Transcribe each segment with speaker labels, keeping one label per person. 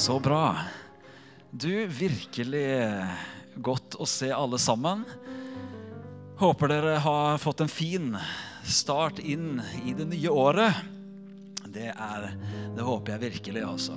Speaker 1: Så bra. Du, virkelig godt å se alle sammen. Håper dere har fått en fin start inn i det nye året. Det håper jeg virkelig altså.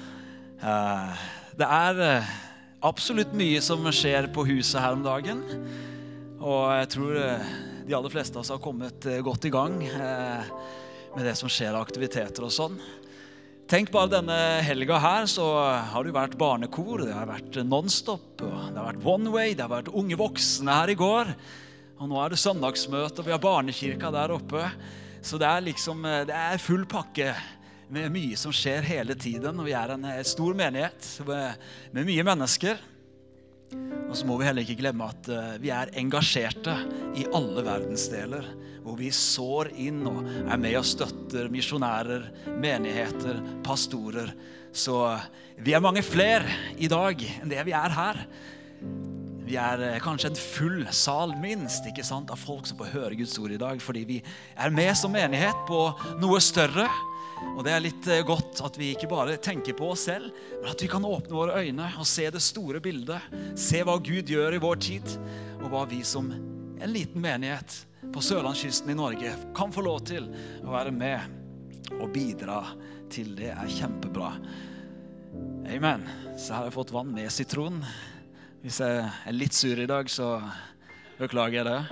Speaker 1: Det er absolutt mye som skjer på huset her om dagen. Og jeg tror de aller fleste av oss har kommet godt i gang med det som skjer av aktiviteter og sånn. Tenk bare denne helga her, så har det vært barnekor, det har vært non-stop, det har vært one way, det har vært unge voksne her i går. Og nå er det søndagsmøte, og vi har barnekirka der oppe. Så det er full pakke med mye som skjer hele tiden. Og vi er en stor menighet med mye mennesker. Og så må vi heller ikke glemme at vi er engasjerte i alle verdensdeler, hvor vi sår inn og er med og støtter misjonærer, menigheter, pastorer. Så vi er mange flere i dag enn det vi er her. Vi er kanskje en full sal minst, ikke sant, av folk som får høre Guds ord i dag, fordi vi er med som menighet på noe større. Og det er litt godt at vi ikke bare tenker på oss selv, men at vi kan åpne våre øyne og se det store bildet. Se hva Gud gjør i vår tid, og hva vi som en liten menighet på Sørlandskysten i Norge kan få lov til å være med og bidra til. Det er kjempebra. Amen. Så har jeg fått vann med sitron. Hvis jeg er litt sur i dag, så beklager jeg det.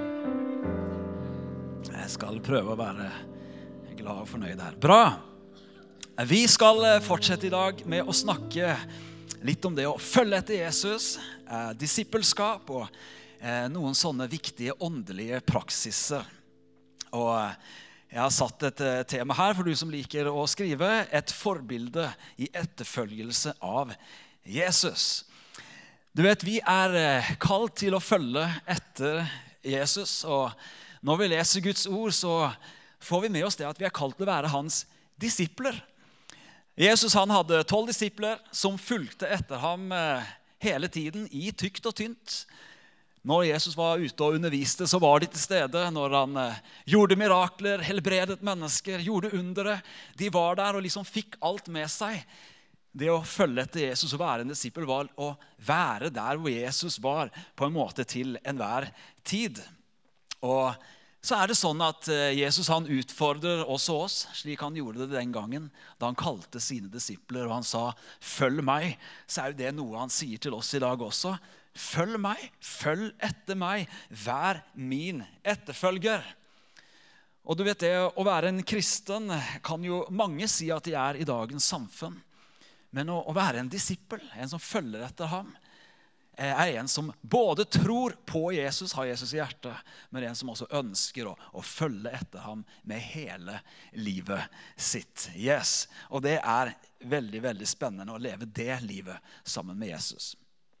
Speaker 1: Men jeg skal prøve å være glad og fornøyd her. Bra! Vi skal fortsette i dag med å snakke litt om det å følge etter Jesus, disippelskap og noen sånne viktige åndelige praksiser. Og jeg har satt et tema her for du som liker å skrive, et forbilde i etterfølgelse av Jesus. Du vet, vi er kalt til å følge etter Jesus, og når vi leser Guds ord, så får vi med oss det at vi er kalt til å være hans disipler. Jesus han hadde 12 disipler som fulgte etter ham hele tiden i tykt og tynt. Når Jesus var ute og underviste, så var de til stede. Når han gjorde mirakler, helbredet mennesker, gjorde undere, de var der og liksom fikk alt med seg. Det å følge etter Jesus og være en disippel var å være der hvor Jesus var på en måte til enhver tid. Og så er det sånn at Jesus han utfordrer også oss, slik han gjorde det den gangen, da han kalte sine disipler, og han sa, følg meg, så er jo det noe han sier til oss i dag også. Følg meg, følg etter meg, vær min etterfølger. Og du vet det, å være en kristen kan jo mange si at de er i dagens samfunn, men å være en disippel, en som følger etter ham, er en som både tror på Jesus, har Jesus i hjertet, men en som også ønsker å følge etter ham med hele livet sitt. Yes. Og det er veldig, veldig spennende å leve det livet sammen med Jesus.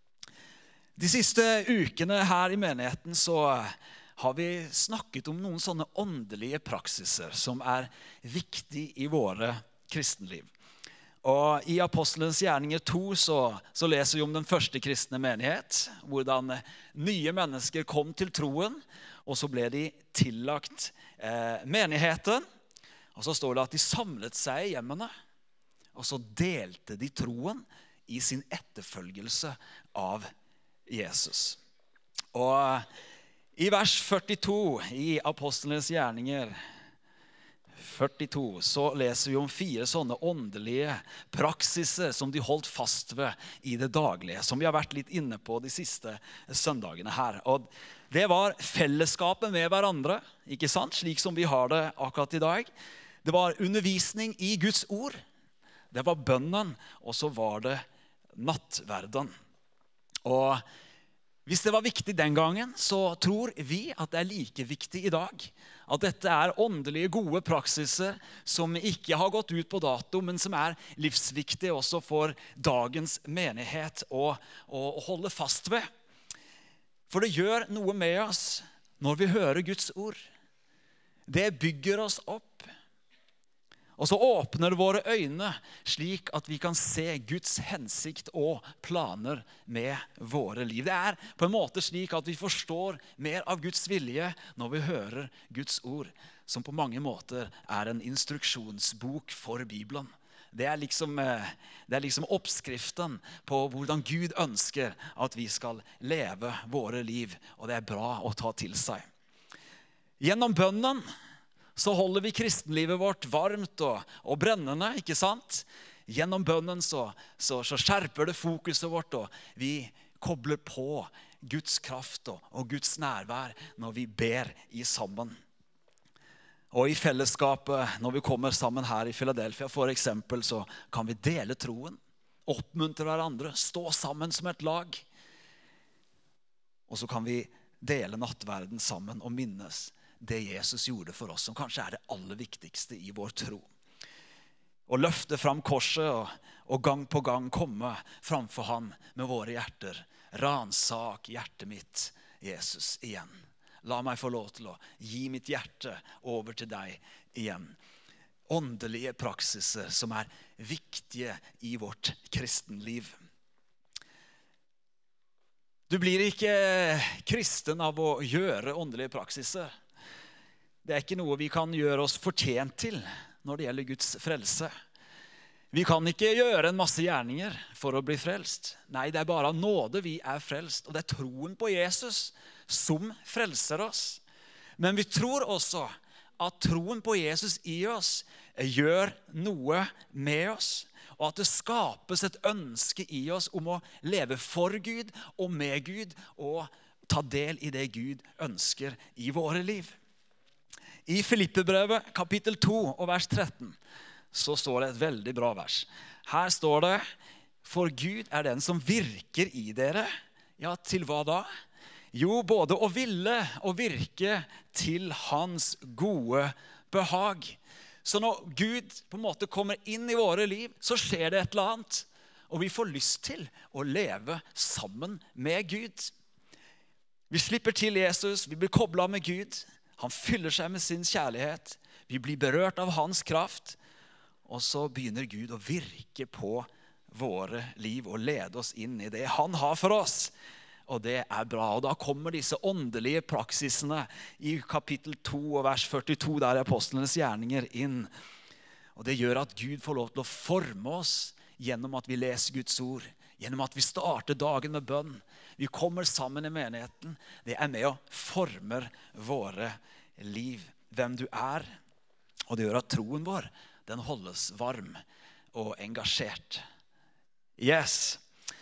Speaker 1: De siste ukene her i menigheten så har vi snakket om noen sånne åndelige praksiser som er viktige i våre kristenliv. Og i Apostelens gjerninger 2 så leser vi om den første kristne menighet, hvordan nye mennesker kom til troen, og så ble de tillagt menigheten. Og så står det at de samlet seg i hjemmene, og så delte de troen i sin etterfølgelse av Jesus. Og i vers 42 i Apostelens gjerninger 42, så leser vi om 4 sånne åndelige praksiser som de holdt fast ved i det daglige, som vi har vært litt inne på de siste søndagene her. Og det var fellesskapet med hverandre, ikke sant? Slik som vi har det akkurat i dag. Det var undervisning i Guds ord, det var bønnen, og så var det nattverden. Og hvis det var viktig den gangen, så tror vi at det er like viktig i dag. At dette er åndelige, gode praksiser som ikke har gått ut på dato, men som er livsviktige også for dagens menighet å holde fast ved. For det gjør noe med oss når vi hører Guds ord. Det bygger oss opp. Og så åpner våre øyne slik at vi kan se Guds hensikt og planer med våre liv. Det er på en måte slik at vi forstår mer av Guds vilje når vi hører Guds ord, som på mange måter er en instruksjonsbok for Bibelen. Det er liksom oppskriften på hvordan Gud ønsker at vi skal leve våre liv. Og det er bra å ta til seg. Gjennom bønnen så holder vi kristenlivet vårt varmt og brennende, ikke sant? Gjennom bønnen så skjerper det fokuset vårt, og vi kobler på Guds kraft og Guds nærvær når vi ber i sammen. Og i fellesskapet, når vi kommer sammen her i Philadelphia for eksempel, så kan vi dele troen, oppmuntre hverandre, stå sammen som et lag. Og så kan vi dele nattverden sammen og minnes det Jesus gjorde for oss, som kanskje er det aller viktigste i vår tro. Og løfte fram korset og gang på gang komme framfor han med våre hjerter. Ransak hjertet mitt, Jesus, igjen. La meg få lov til å gi mitt hjerte over til deg igjen. Åndelige praksiser som er viktige i vårt kristenliv. Du blir ikke kristen av å gjøre åndelige praksiser. Det er ikke noe vi kan gjøre oss fortjent til når det gjelder Guds frelse. Vi kan ikke gjøre en masse gjerninger for å bli frelst. Nei, det er bare av nåde vi er frelst, og det er troen på Jesus som frelser oss. Men vi tror også at troen på Jesus i oss gjør noe med oss, og at det skapes et ønske i oss om å leve for Gud og med Gud, og ta del i det Gud ønsker i våre liv. I Filippebrevet kapittel 2 og vers 13 så står det et veldig bra vers. Her står det: for Gud er den som virker i dere. Ja, til hva da? Jo, både å ville og virke til hans gode behag. Så når Gud på en måte kommer inn i våre liv, så skjer det et eller annet. Og vi får lyst til å leve sammen med Gud. Vi slipper til Jesus, vi blir koblet med Gud. Han fyller seg med sin kjærlighet. Vi blir berørt av hans kraft. Og så begynner Gud å virke på våre liv og lede oss inn i det han har for oss. Og det er bra. Og da kommer disse åndelige praksisene i kapittel 2 og vers 42, der er apostlenes gjerninger inn. Og det gjør at Gud får lov til å forme oss gjennom at vi leser Guds ord, gjennom at vi starter dagen med bønn. Vi kommer sammen i menigheten. Det er med og former våre liv, hvem du er. Og det gjør at troen vår, den holdes varm og engasjert. Yes.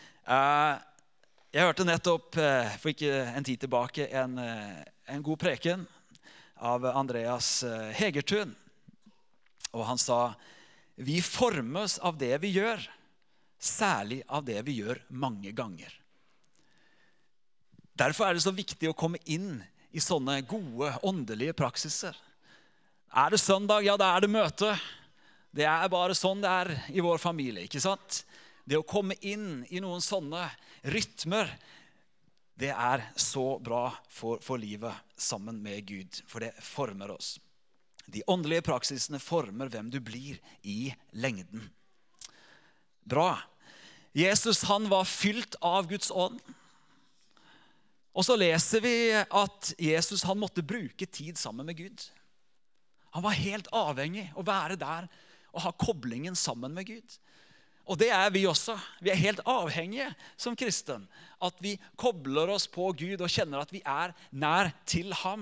Speaker 1: Jeg hørte nettopp, for ikke en tid tilbake, en god preken av Andreas Hegertun. Og han sa: vi formes av det vi gjør, særlig av det vi gjør mange ganger. Derfor er det så viktig å komme inn i sånne gode åndelige praksiser. Er det søndag? Ja, da er det møte. Det er bare sånn det er i vår familie, ikke sant? Det å komme inn i noen sånne rytmer, det er så bra for livet sammen med Gud, for det former oss. De åndelige praksisene former hvem du blir i lengden. Bra. Jesus, han var fylt av Guds ånd. Og så leser vi at Jesus, han måtte bruke tid sammen med Gud. Han var helt avhengig av å være der og ha koblingen sammen med Gud. Og det er vi også. Vi er helt avhengige som kristen. At vi kobler oss på Gud og kjenner at vi er nær til ham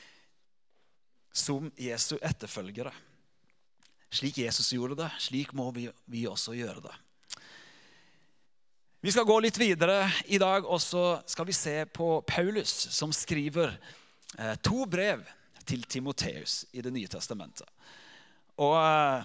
Speaker 1: som Jesu etterfølgere. Slik Jesus gjorde det, slik må vi også gjøre det. Vi skal gå litt videre i dag, og så skal vi se på Paulus som skriver 2 brev til Timoteus i det nye testamentet. Og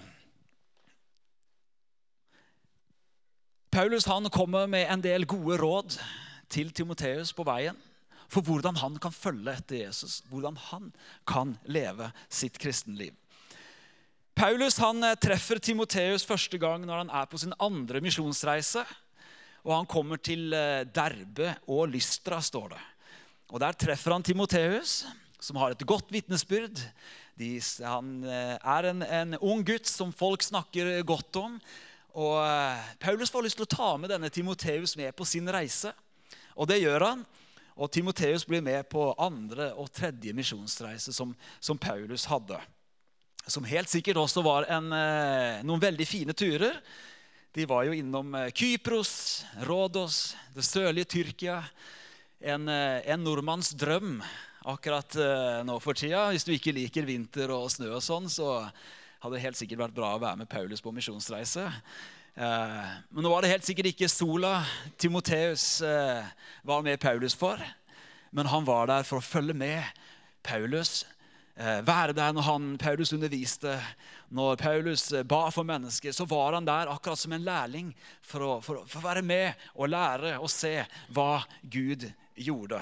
Speaker 1: Paulus, han kommer med en del gode råd til Timoteus på veien for hvordan han kan følge etter Jesus, hvordan han kan leve sitt kristenliv. Paulus, han treffer Timoteus første gang når han er på sin andre misjonsreise, og han kommer til Derbe og Lystra, står det. Og der treffer han Timoteus, som har et godt vitnesbyrd. Han er en ung gutt som folk snakker godt om, og Paulus får lyst til å ta med denne Timoteus med på sin reise, og det gjør han. Og Timoteus blir med på andre og tredje misjonsreise som Paulus hadde. som helt sikkert også var noen veldig fine turer. De var jo innom Kypros, Rhodos, det sørlige Tyrkia. En nordmanns drøm akkurat nå for tida. Hvis du ikke liker vinter og snø og sånn, så hadde det helt sikkert vært bra å være med Paulus på misjonsreise. Men nå var det helt sikkert ikke sola Timotheus var med Paulus for, men han var der for å følge med Paulus, være der når Paulus underviste. Når Paulus ba for mennesker, så var han der akkurat som en lærling for å være med og lære og se hva Gud gjorde.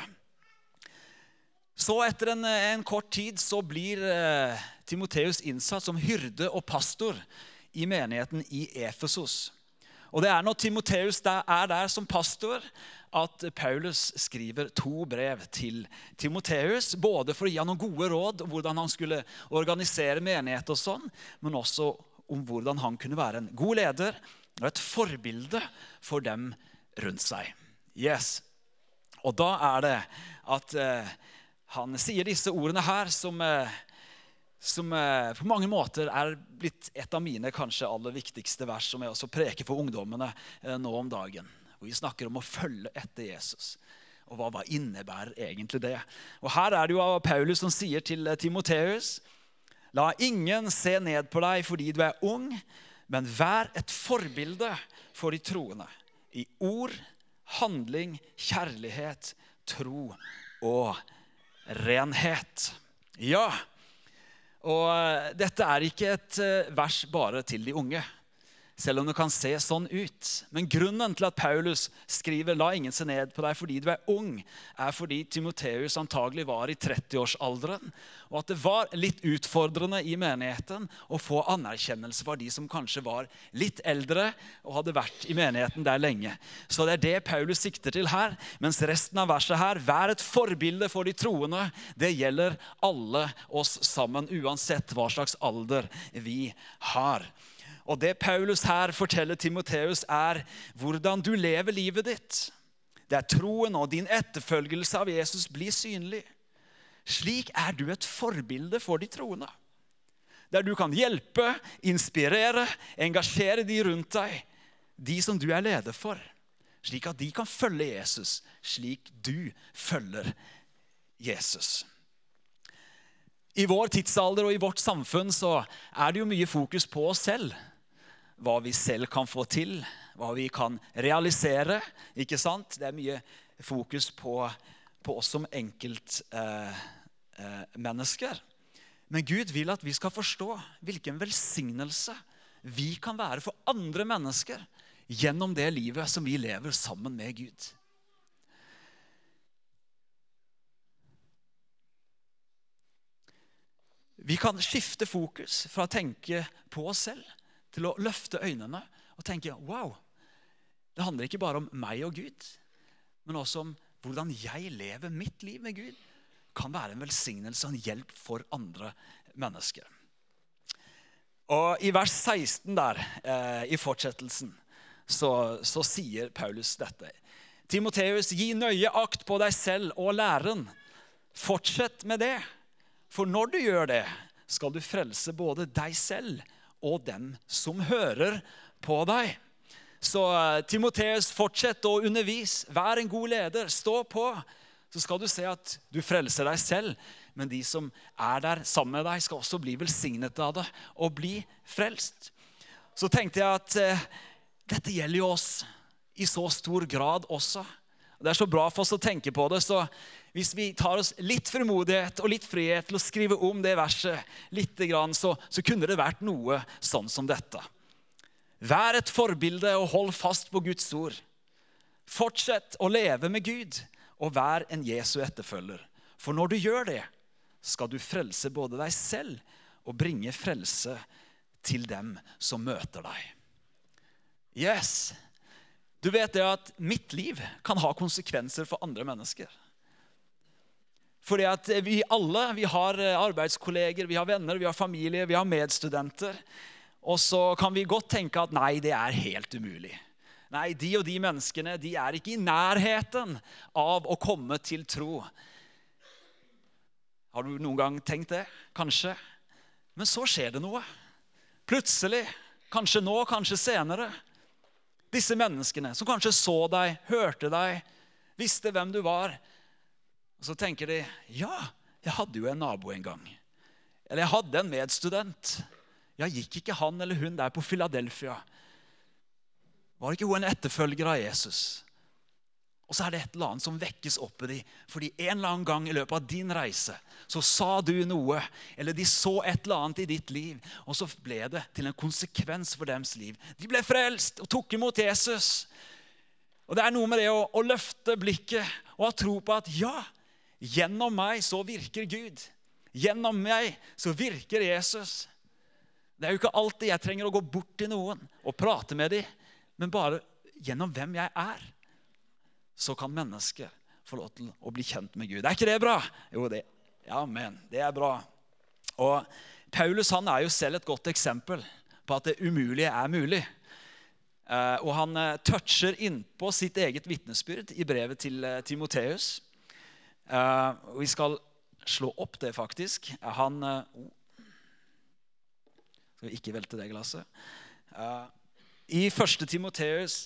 Speaker 1: Så etter en kort tid så blir Timotheus innsatt som hyrde og pastor i menigheten i Efesos. Og det når Timotheus er der som pastor at Paulus skriver 2 brev til Timotheus, både for å gi han noen gode råd om hvordan han skulle organisere menighet og sånn, men også om hvordan han kunne være en god leder og et forbilde for dem rundt seg. Yes. Og da det at han sier disse ordene her som på mange måter blitt et av mine kanskje aller viktigste vers som jeg også preker for ungdommene nå om dagen. Hvor vi snakker om å følge etter Jesus. Og hva innebærer egentlig det? Og her det jo Paulus som sier til Timotheus: La ingen se ned på deg fordi du ung, men vær et forbilde for de troende. I ord, handling, kjærlighet, tro og renhet. Ja, og dette ikke et vers bare til de unge, selv om det kan se sånn ut. Men grunnen til at Paulus skriver «La ingen se ned på deg fordi du ung», fordi Timotheus antagelig var i 30-årsalderen, og at det var litt utfordrende i menigheten å få anerkjennelse for de som kanskje var litt eldre og hadde vært i menigheten der lenge. Så det det Paulus sikter til her, mens resten av verset her, vær et forbilde for de troende, det gjelder alle oss sammen, uansett hva slags alder vi har. Og det Paulus her forteller Timotheus hvordan du lever livet ditt. Det troen og din etterfølgelse av Jesus blir synlig. Slik du et forbilde for de troende. Der du kan hjelpe, inspirere, engasjere de rundt deg. De som du leder for. Slik at de kan følge Jesus, slik du følger Jesus. I vår tidsalder og i vårt samfunn så det jo mye fokus på oss selv. Hva vi selv kan få til, hva vi kan realisere, ikke sant? Det mye fokus på oss som mennesker. Men Gud vil at vi skal forstå hvilken velsignelse vi kan være for andre mennesker gjennom det livet som vi lever sammen med Gud. Vi kan skifte fokus fra å tenke på oss selv til å løfte øynene og tenke, wow, det handler ikke bare om meg og Gud, men også om hvordan jeg lever mitt liv med Gud, kan være en velsignelse og en hjelp for andre mennesker. Og i vers 16 der, i fortsettelsen, så sier Paulus dette. Timotheus, gi nøye akt på deg selv og læren. Fortsett med det, for når du gjør det, skal du frelse både deg selv og dem som hører på deg. Så Timotheus, fortsett å undervise, vær en god leder, stå på, så skal du se at du frelser deg selv, men de som der sammen med deg skal også bli velsignet av det og bli frelst. Så tenkte jeg at dette gjelder jo oss i så stor grad også. Det så bra for oss å tenke på det, så hvis vi tar oss litt frimodighet og litt frihet til å skrive om det verset litt grann, så kunne det vært noe sånn som dette. Vær et forbilde og hold fast på Guds ord. Fortsett å leve med Gud og vær en Jesu etterfølger. For når du gjør det, skal du frelse både deg selv og bringe frelse til dem som møter deg. Yes! Du vet det at mitt liv kan ha konsekvenser for andre mennesker. Fordi at vi alle, vi har arbeidskolleger, vi har venner, vi har familie, vi har medstudenter. Og så kan vi godt tenke at nei, det helt umulig. Nei, de og de menneskene, de ikke i nærheten av å komme til tro. Har du noen gang tenkt det? Kanskje? Men så skjer det noe. Plutselig, kanskje nå, kanskje senere. Disse menneskene som kanskje så deg, hørte deg, visste hvem du var. Og så tenker de, ja, jeg hadde jo en nabo en gang. Eller jeg hadde en medstudent. Ja, gikk ikke han eller hun der på Philadelphia? Var ikke hun en etterfølger av Jesus? Og så er det et eller annet som vekkes opp i dem. Fordi en eller annen gang i løpet av din reise, så sa du noe, eller de så et eller annet i ditt liv, og så ble det til en konsekvens for deres liv. De ble frelst og tok imot Jesus. Og det er noe med det å løfte blikket og ha tro på at ja, gjennom meg så virker Gud. Gjennom meg så virker Jesus. Det er jo ikke alltid jeg trenger å gå bort til noen og prate med dem, men bare gjennom hvem jeg er. Så kan mennesker få lov til å bli kjent med Gud. Er ikke det bra? Jo, det. Ja, men det er bra. Og Paulus, han er jo selv et godt eksempel på at det umulige er mulig. Og han toucher inn på sitt eget vitnesbyrd i brevet til Timotheus. Vi skal slå opp det faktisk. Han skal vi ikke velte det glasset. I 1. Timotheus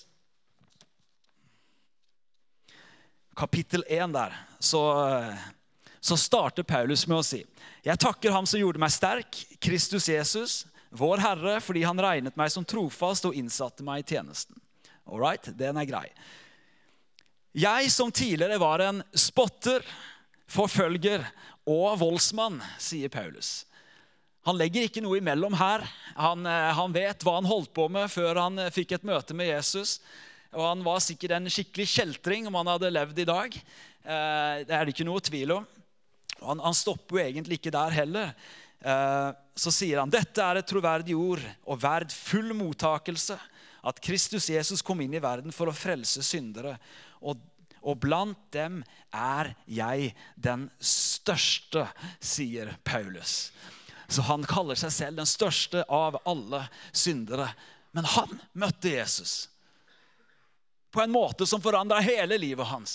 Speaker 1: kapittel 1 der, så starter Paulus med å si: Jeg takker ham som gjorde meg sterk, Kristus Jesus, vår Herre, fordi han regnet meg som trofast og innsatte meg i tjenesten. Alright, den er grei. Jeg som tidligere var en spotter, forfølger og voldsmann, sier Paulus. Han legger ikke noe imellom her. Han vet hva han holdt på med før han fikk et møte med Jesus. Og han var sikkert en skikkelig kjeltring om han hadde levd i dag. Det er det ikke noe tvil om. Og han stopper jo egentlig ikke der heller. Så sier han, dette er et troverdig ord og verd full mottakelse, at Kristus Jesus kom inn i verden for å frelse syndere. Og blant dem er jeg den største, sier Paulus. Så han kaller seg selv den største av alle syndere. Men han møtte Jesus på en måte som forandret hele livet hans.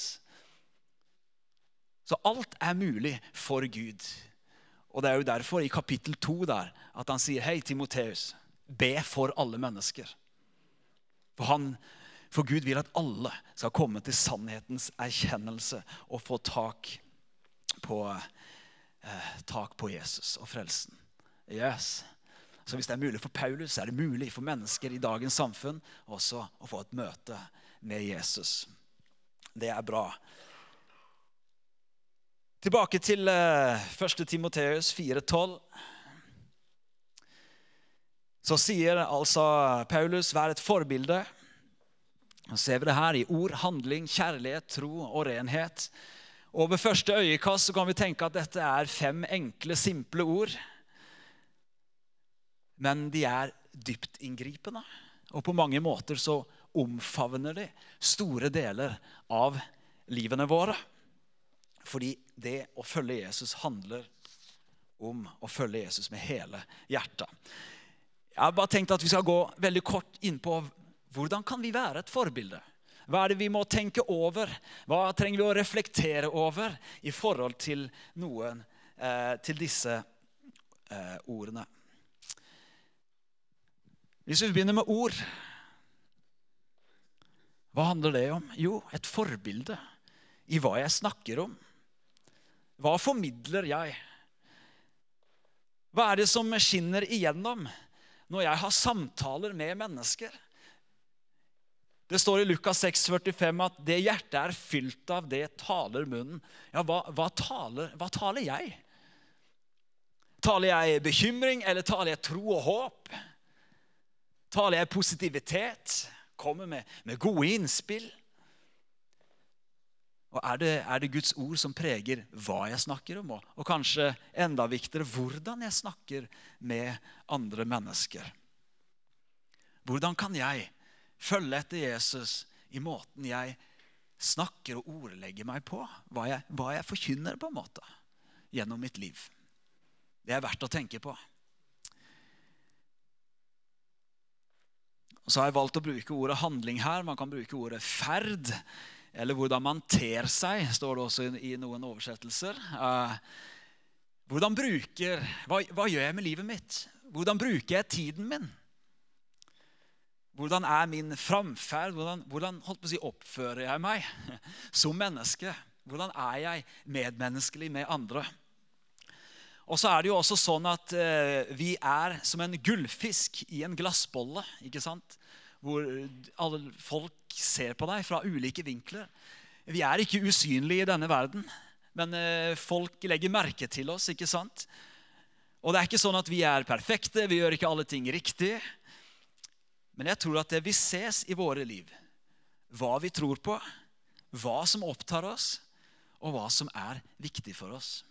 Speaker 1: Så alt er mulig for Gud. Og det er jo derfor i kapittel 2 der, at han sier, hei Timotheus, be for alle mennesker. For Gud vil at alle skal komme til sannhetens erkjennelse og få tak på Jesus og frelsen. Yes. Så hvis det er mulig for Paulus, så er det mulig for mennesker i dagens samfunn også å få et møte med Jesus. Det er bra. Tilbake til 1. Timotheus 4,12. Så sier altså Paulus, vær et forbilde. Så ser vi det her i ord, handling, kjærlighet, tro og renhet. Og ved første øyekast så kan vi tenke at dette er 5 enkle, simple ord. Men de er dypt inngripende. Og på mange måter så omfavner de store deler av livene våre. Fordi det å følge Jesus handler om å følge Jesus med hele hjertet. Jeg har bare tenkt at vi skal gå veldig kort inn på hvordan kan vi være et forbilde? Hva er det vi må tenke over? Hva trenger vi å reflektere over i forhold til noen, til disse ordene? Hvis vi begynner med ord, hva handler det om? Jo, et forbilde i hva jeg snakker om. Hva formidler jeg? Hva er det som skinner igjennom når jeg har samtaler med mennesker? Det står i Lukas 6,45 at det hjertet er fylt av, det taler munnen. Ja, hva taler jeg? Taler jeg bekymring, eller taler jeg tro og håp? Taler jeg positivitet? Kommer med gode innspill? Og er det Guds ord som preger hva jeg snakker om? Og kanskje enda viktigere, hvordan jeg snakker med andre mennesker? Hvordan kan jeg følge etter Jesus i måten jeg snakker og ordlegger meg på? Hva jeg forkynner på en måte gjennom mitt liv. Det er verdt å tenke på. Og så har jeg valgt å bruke ordet handling her. Man kan bruke ordet ferd, eller hvordan man ter seg, står det også i noen oversettelser. hva gjør jeg med livet mitt? Hvordan bruker jeg tiden min? Hvordan min framferd? Hvordan oppfører jeg meg som menneske? Hvordan jeg medmenneskelig med andre? Og så det jo også sånn at vi som en gullfisk i en glassbolle, ikke sant? Hvor alle folk ser på deg fra ulike vinkler. Vi ikke usynlige i denne verden, men folk legger merke til oss, ikke sant? Og det ikke sånn at vi perfekte, vi gjør ikke alle ting riktig. Men jeg tror at det vi ses i våre liv, hva vi tror på, hva som opptar oss, og hva som viktig for oss.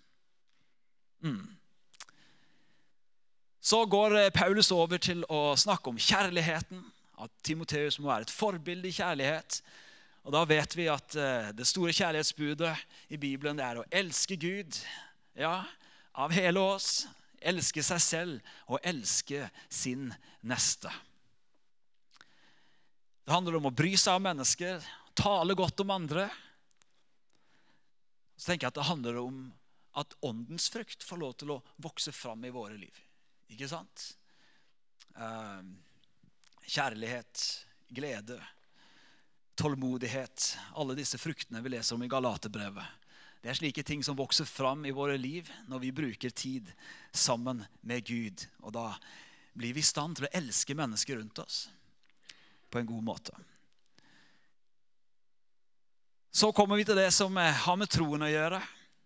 Speaker 1: Så går Paulus over til å snakke om kjærligheten, at Timoteus må være et forbilde i kjærlighet. Og da vet vi at det store kjærlighetsbudet i Bibelen det å elske Gud, ja, av hele oss, elske seg selv og elske sin neste. Det handler om å bry seg om mennesker, tale godt om andre. Så tenker jeg at det handler om at åndens frukt får lov til å vokse fram i våre liv. Ikke sant? Kjærlighet, glede, tålmodighet, alle disse fruktene vi leser om i Galaterbrevet. Det slike ting som vokser fram i våre liv når vi bruker tid sammen med Gud. Og da blir vi i stand til å elske mennesker rundt oss på en god måte. Så kommer vi til det som har med troen å gjøre.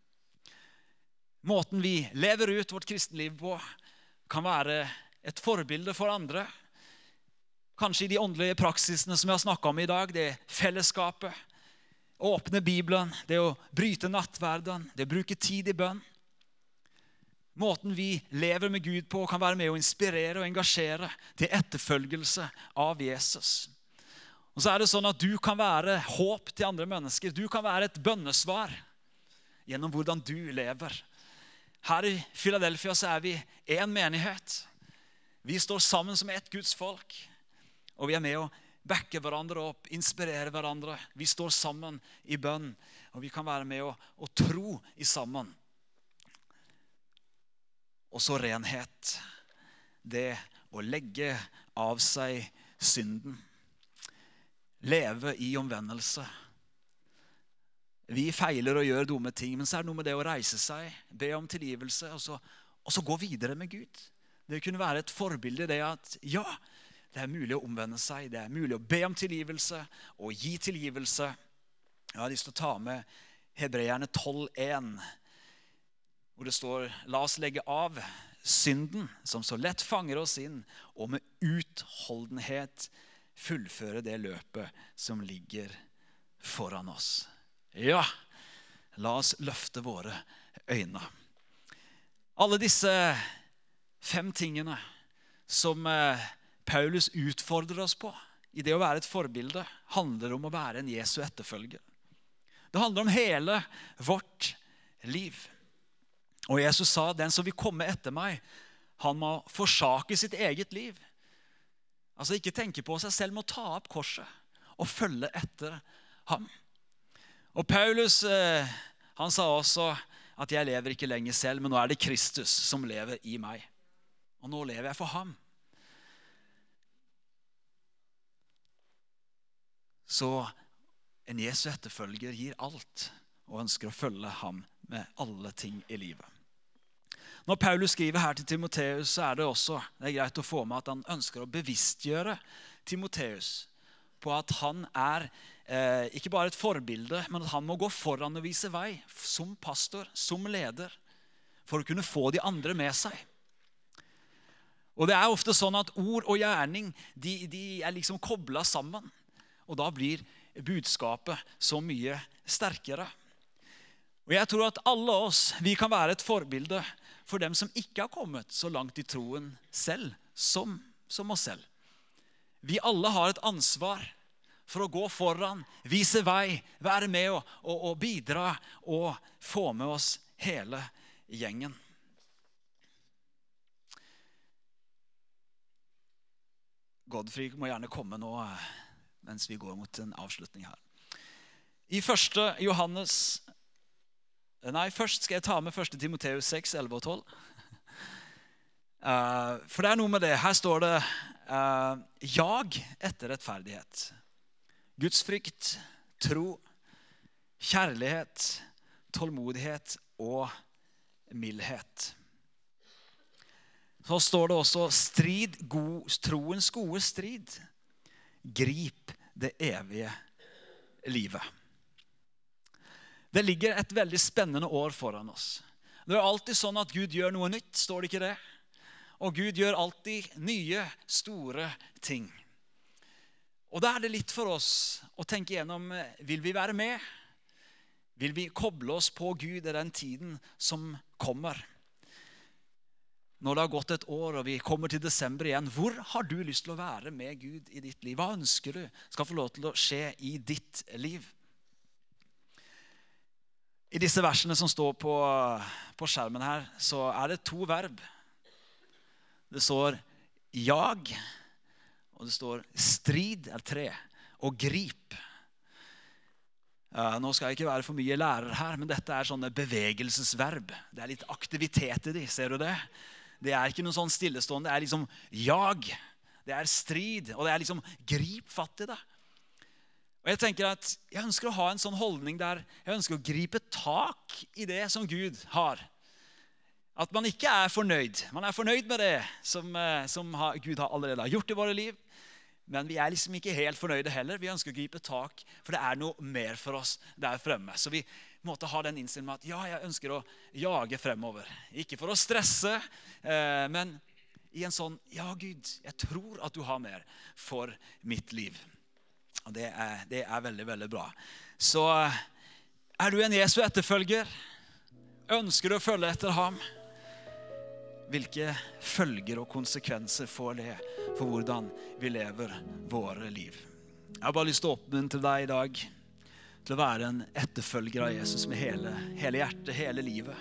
Speaker 1: Måten vi lever ut vårt kristenliv på kan være et forbilde for andre. Kanskje i de åndelige praksisene som jeg har snakket om i dag, det fellesskapet, å åpne Bibelen, det å bryte nattverden, det å bruke tid i bønn. Måten vi lever med Gud på kan være med å inspirere og engasjere til etterfølgelse av Jesus. Og så det sånn at du kan være håp til andre mennesker. Du kan være et bønnesvar gjennom hvordan du lever. Her i Philadelphia så vi en menighet. Vi står sammen som et Guds folk. Og vi med å backe hverandre opp, inspirere hverandre. Vi står sammen i bønn. Og vi kan være med å tro i sammen. Og så renhet. Det å legge av seg synden. Leve i omvendelse. Vi feiler og gjør dumme ting, men så det noe med det å reise seg, be om tilgivelse, og så gå videre med Gud. Det kunne være et forbilde det at ja, det mulig å omvende seg, det mulig å be om tilgivelse og gi tilgivelse. Jeg har lyst til å ta med Hebreerne 12:1, hvor det står: la oss legge av synden som så lett fanger oss inn, og med utholdenhet fullføre det løpet som ligger foran oss. Ja, la oss løfte våre øyne. Alle disse 5 tingene som Paulus utfordrer oss på i det å være et forbilde, handler om å være en Jesu etterfølger. Det handler om hele vårt liv. Og Jesus sa, den som vil komme etter meg, han må forsake sitt eget liv. Altså ikke tenke på seg selv, må ta opp korset og følge etter ham. Og Paulus, han sa også at jeg lever ikke lenger selv, men nå det Kristus som lever i meg. Og nå lever jeg for ham. Så en Jesu etterfølger gir alt og ønsker å følge ham med alle ting i livet. Når Paulus skriver her til Timoteus, så det også greit å få med at han ønsker å bevisstgjøre Timoteus på at han ikke bare et forbilde, men at han må gå foran og vise vei som pastor, som leder, for å kunne få de andre med seg. Og det ofte sånn at ord og gjerning, de liksom koblet sammen. Og da blir budskapet så mye sterkere. Og jeg tror at alle oss, vi kan være et forbilde for dem som ikke har kommet så langt i troen selv, som oss selv. Vi alle har et ansvar for å gå foran, vise vei, være med og bidra og få med oss hele gjengen. Godfrey må gjerne komme nå mens vi går mot en avslutning her. I 1. Johannes Nei, først skal jeg ta med 1. Timoteus 6, 11 og 12. For det er noe med det. Her står det jag etter rettferdighet. Guds frykt, tro, kjærlighet, tålmodighet og mildhet. Så står det også strid, troens gode strid. Grip det evige livet. Det ligger et veldig spennende år foran oss. Det er alltid sånn at Gud gjør noe nytt, står det ikke det? Og Gud gjør alltid nye, store ting. Og da er det litt for oss å tenke gjennom, vil vi være med? Vil vi koble oss på Gud i den tiden som kommer? Når det har gått et år og vi kommer til desember igjen, hvor har du lyst til å være med Gud i ditt liv? Hva ønsker du skal få lov til å skje i ditt liv? I disse versene som står på skjermen her, så er det 2 verb. Det står jag, og det står strid, 3, og grip. Nå skal jeg ikke være for mye lærer her, men dette er sånne bevegelsesverb. Det er litt aktivitet i de, ser du det? Det er ikke noe sånn stillestående, det er liksom jag, det er strid, og det er liksom grip fatt i det. Og jeg tenker at jeg ønsker å ha en sånn holdning der jeg ønsker å gripe tak i det som Gud har. At man ikke er fornøyd. Man er fornøyd med det som Gud har allerede gjort i våre liv. Men vi er liksom ikke helt fornøyde heller. Vi ønsker å gripe tak, for det er noe mer for oss der fremme. Så vi måtte ha den innstillingen med at ja, jeg ønsker å jage fremover. Ikke for å stresse, men i en sånn, ja Gud, jeg tror at du har mer for mitt liv. Og det er veldig, veldig bra. Så er du en Jesu etterfølger? Ønsker du å følge etter ham? Hvilke følger og konsekvenser får det for hvordan vi lever våre liv? Jeg har bare lyst til å oppmuntre deg i dag til å være en etterfølger av Jesus med hele hjertet, hele livet.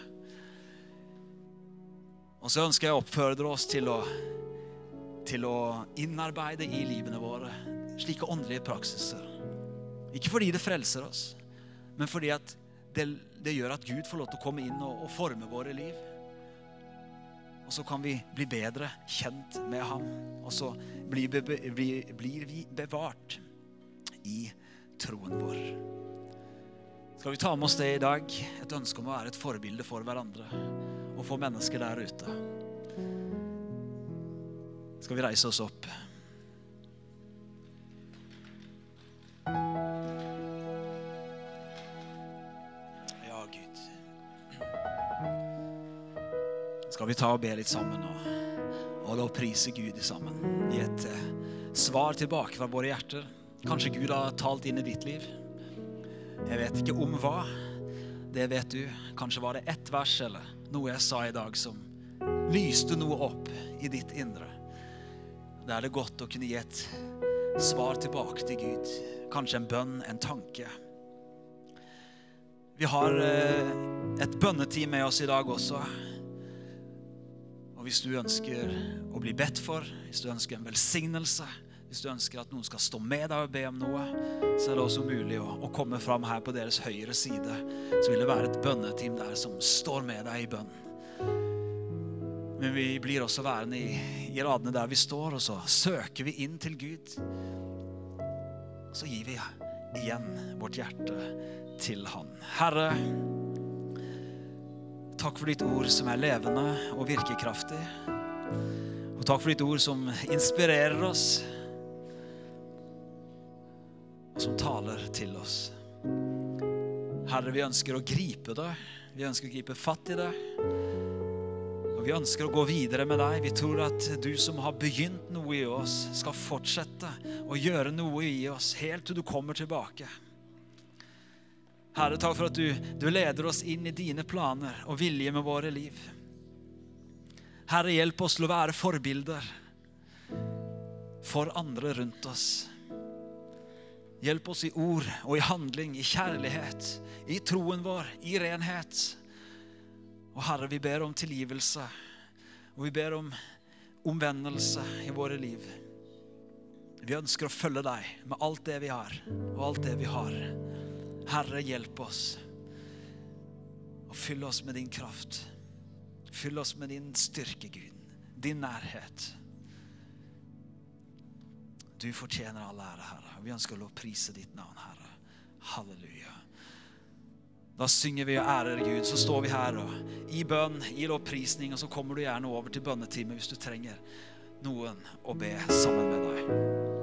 Speaker 1: Og så ønsker jeg å oppfordre oss til å innarbeide i livene våre slike åndelige praksiser. Ikke fordi det frelser oss, men fordi at det gjør at Gud får lov til å komme inn og forme våre liv. Og så kan vi bli bedre kjent med ham. Og så blir vi bevart i troen vår. Skal vi ta med oss det i dag? Et ønske om å være et forbilde for hverandre og for mennesker der ute. Skal vi reise oss opp? Ja, Gud. Skal vi ta og be litt sammen og la prise Gud sammen. Gi et svar tilbake fra våre hjerter. Kanskje Gud har talt inn i ditt liv. Jeg vet ikke om hva. Det vet du. Kanskje var det ett vers eller noe jeg sa i dag som lyste noe opp i ditt indre. Da er det godt å kunne gi et svar tilbake til Gud. Kanskje en bønn, en tanke. Vi har et bønneteam med oss i dag også. Og hvis du ønsker å bli bedt for, hvis du ønsker en velsignelse, hvis du ønsker at noen skal stå med deg og be om noe, så er det også mulig å komme fram her på deres høyre side. Så vil det være et bønneteam der som står med deg i bønn. Men vi blir også værende i radene der vi står, og så søker vi inn til Gud. Og så gir vi igjen vårt hjerte til han. Herre, takk for ditt ord som er levende og virkekraftig. Og takk for ditt ord som inspirerer oss og som taler til oss. Herre, vi ønsker å gripe det. Vi ønsker å gripe fatt i det. Og vi ønsker å gå videre med deg. Vi tror at du som har begynt noe i oss skal fortsette å gjøre noe i oss helt til du kommer tilbake. Herre, takk for at du leder oss inn i dine planer og vilje med våre liv. Herre, hjelp oss til å være forbilder for andre rundt oss. Hjelp oss i ord og i handling, i kjærlighet, i troen vår, i renhet. Og Herre, vi ber om tilgivelse, og vi ber om omvendelse i våre liv. Vi ønsker å følge deg med alt det vi har, og alt det vi har. Herre, hjelp oss. Og fyll oss med din kraft. Fyll oss med din styrke, Gud. Din nærhet. Du fortjener all ære, Herre. Vi ønsker å prise ditt navn, Herre. Halleluja. Da synger vi og ærer Gud, så står vi her og i bønn, i lovprisning, og så kommer du gjerne over til bønnetime hvis du trenger noen å be sammen med deg.